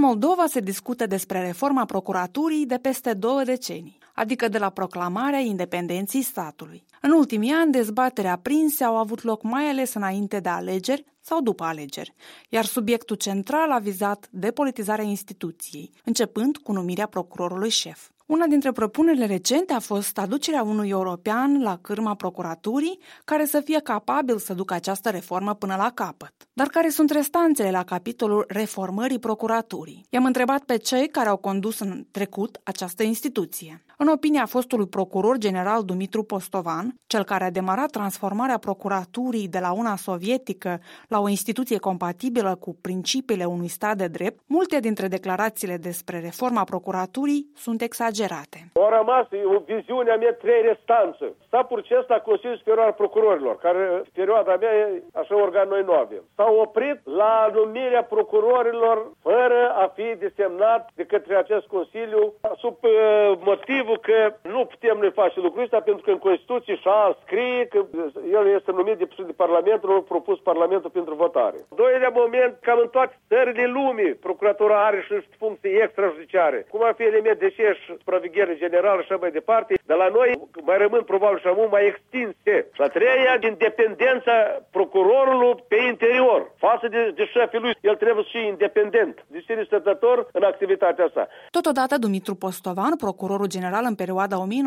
Moldova se discută despre reforma procuraturii de peste 2 decenii, adică de la proclamarea independenței statului. În ultimii ani, dezbatere aprinse au avut loc mai ales înainte de alegeri sau după alegeri, iar subiectul central a vizat depolitizarea instituției, începând cu numirea procurorului șef. Una dintre propunerile recente a fost aducerea unui european la cârma procuraturii care să fie capabil să ducă această reformă până la capăt. Dar care sunt restanțele la capitolul reformării procuraturii? I-am întrebat pe cei care au condus în trecut această instituție. În opinia fostului procuror general Dumitru Postovan, cel care a demarat transformarea procuraturii de la una sovietică la o instituție compatibilă cu principiile unui stat de drept, multe dintre declarațiile despre reforma procuraturii sunt exagerate. Au rămas o viziune a mea 3 restanțe. S-a proces la Consiliul Superior al Procurorilor, care perioada mea e așa organ noi nu avem. S-au oprit la numirea procurorilor fără a fi desemnat de către acest Consiliu sub motivul că nu putem noi face lucrul ăsta pentru că în Constituție și-a scrie că el este numit de Parlamentul, l-a propus Parlamentul pentru votare. Doilea moment, cam în toate țările lumii, procuratura are și funcții extrajudiciare, cum ar fi element de șef, supraveghere generală și așa mai departe, dar la noi mai rămân probabil și mai extinse. Și a treia, independența procurorului pe interior, față de șefii lui, el trebuie să fie independent, de sine stătător în activitatea asta. Totodată, Dumitru Postovan, procurorul general în perioada 1990-1998,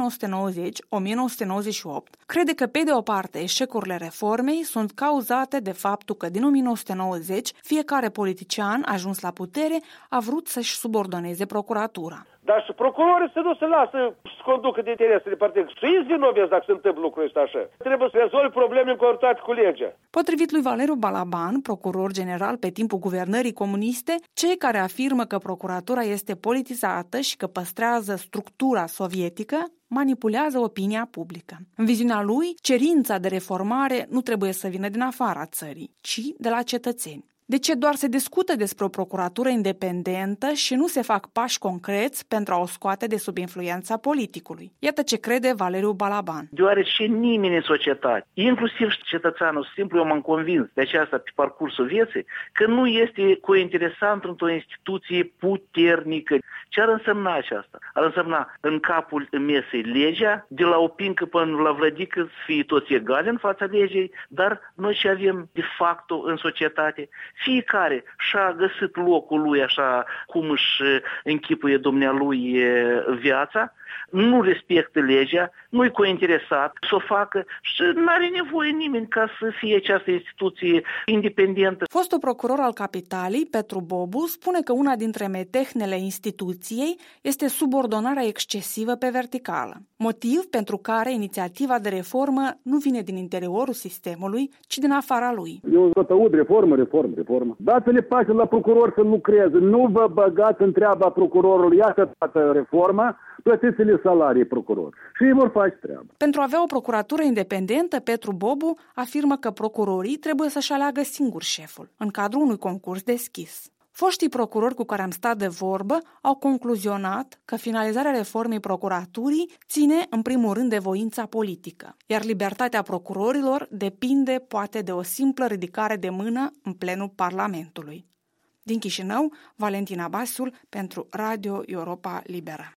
crede că, pe de o parte, eșecurile reformei sunt cauzate de faptul că din 1990 fiecare politician ajuns la putere a vrut să-și subordoneze procuratura. Dar și procurorii să nu se lasă să conducă de interesele partidului. Și ei vinovați dacă se întâmplă lucrul ăsta așa. Trebuie să rezolvi probleme în conformitate cu legea. Potrivit lui Valeriu Balaban, procuror general pe timpul guvernării comuniste, cei care afirmă că procuratura este politizată și că păstrează structura sovietică manipulează opinia publică. În viziunea lui, cerința de reformare nu trebuie să vină din afara țării, ci de la cetățeni. De ce doar se discută despre o procuratură independentă și nu se fac pași concreți pentru a o scoate de sub influența politicului? Iată ce crede Valeriu Balaban. Deoarece nimeni în societate, inclusiv cetățeanul simplu, eu m-am convins de aceasta pe parcursul vieții, că nu este cointeresant într-o instituție puternică. Ce ar însemna aceasta? Ar însemna în capul mesei legea, de la o pincă până la vlădică să fie toți egali în fața legii, dar noi ce avem de facto în societate? Fiecare și-a găsit locul lui așa cum își închipuie dumnealui viața, nu respectă legea, nu-i cointeresat să o facă și nu are nevoie nimeni ca să fie această instituție independentă. Fostul procuror al Capitalei, Petru Bobu, spune că una dintre metehnele instituției este subordonarea excesivă pe verticală, motiv pentru care inițiativa de reformă nu vine din interiorul sistemului, ci din afara lui. Eu tot aud reformă. Dați-le pace la procuror să lucreze, nu vă băgați în treaba procurorului, iată toată reforma, plătiți-le salarii procuror și ei vor face treaba. Pentru a avea o procuratură independentă, Petru Bobu afirmă că procurorii trebuie să-și aleagă singur șeful, în cadrul unui concurs deschis. Foștii procurori cu care am stat de vorbă au concluzionat că finalizarea reformei procuraturii ține în primul rând de voința politică, iar libertatea procurorilor depinde poate de o simplă ridicare de mână în plenul Parlamentului. Din Chișinău, Valentina Basiul pentru Radio Europa Liberă.